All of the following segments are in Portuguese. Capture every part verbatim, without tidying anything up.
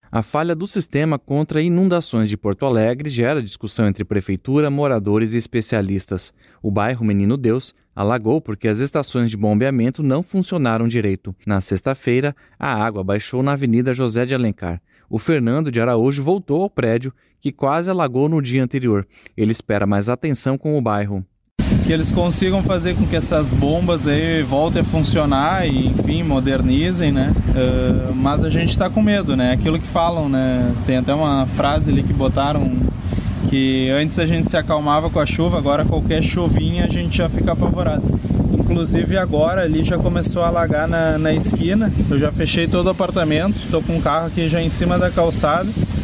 A falha do sistema contra inundações de Porto Alegre gera discussão entre prefeitura, moradores e especialistas. O bairro Menino Deus alagou porque as estações de bombeamento não funcionaram direito. Na sexta-feira, a água baixou na Avenida José de Alencar. O Fernando de Araújo voltou ao prédio, que quase alagou no dia anterior. Ele espera mais atenção com o bairro. Que eles consigam fazer com que essas bombas aí voltem a funcionar e, enfim, modernizem, né? Uh, mas a gente está com medo, né? Aquilo que falam, né? Tem até uma frase ali que botaram que antes a gente se acalmava com a chuva, agora qualquer chuvinha a gente já fica apavorado. Inclusive agora ali já começou a alagar na, na esquina, eu já fechei todo o apartamento, estou com o carro aqui já em cima da calçada.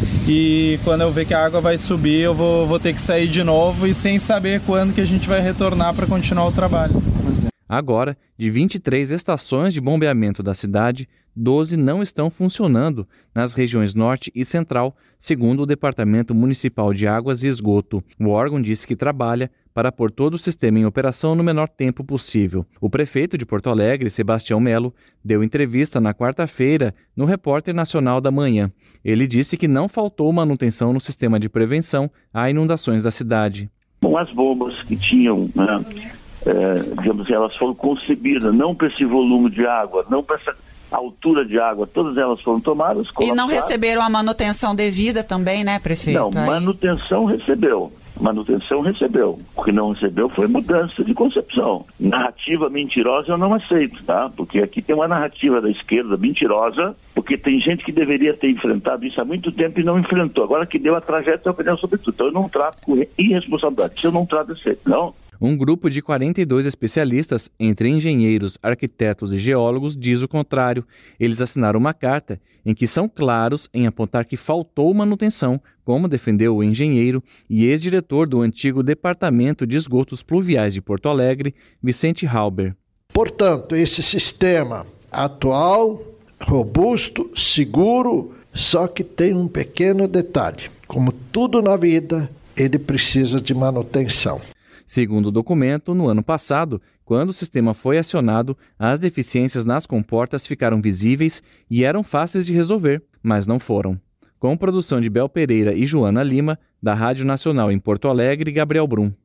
E quando eu ver que a água vai subir, eu vou, vou ter que sair de novo e sem saber quando que a gente vai retornar para continuar o trabalho. Agora, de vinte e três estações de bombeamento da cidade, doze não estão funcionando nas regiões Norte e Central, segundo o Departamento Municipal de Águas e Esgoto. O órgão disse que trabalha para pôr todo o sistema em operação no menor tempo possível. O prefeito de Porto Alegre, Sebastião Melo, deu entrevista na quarta-feira no Repórter Nacional da Manhã. Ele disse que não faltou manutenção no sistema de prevenção a inundações da cidade. Bom, as bombas que tinham, né, é, digamos assim, elas foram concebidas não para esse volume de água, não para essa altura de água, todas elas foram tomadas. E não receberam a manutenção devida também, né, prefeito? Não, Aí... manutenção recebeu. Manutenção recebeu. O que não recebeu foi mudança de concepção. Narrativa mentirosa eu não aceito, tá? Porque aqui tem uma narrativa da esquerda mentirosa, porque tem gente que deveria ter enfrentado isso há muito tempo e não enfrentou. Agora que deu a trajetória, opinião sobre tudo. Então eu não trato com irresponsabilidade. Isso eu não trato desse jeito, não. Um grupo de quarenta e dois especialistas, entre engenheiros, arquitetos e geólogos, diz o contrário. Eles assinaram uma carta em que são claros em apontar que faltou manutenção, como defendeu o engenheiro e ex-diretor do antigo Departamento de Esgotos Pluviais de Porto Alegre, Vicente Halber. Portanto, esse sistema atual, robusto, seguro, só que tem um pequeno detalhe. Como tudo na vida, ele precisa de manutenção. Segundo o documento, no ano passado, quando o sistema foi acionado, as deficiências nas comportas ficaram visíveis e eram fáceis de resolver, mas não foram. Com produção de Bel Pereira e Joana Lima, da Rádio Nacional em Porto Alegre, Gabriel Brum.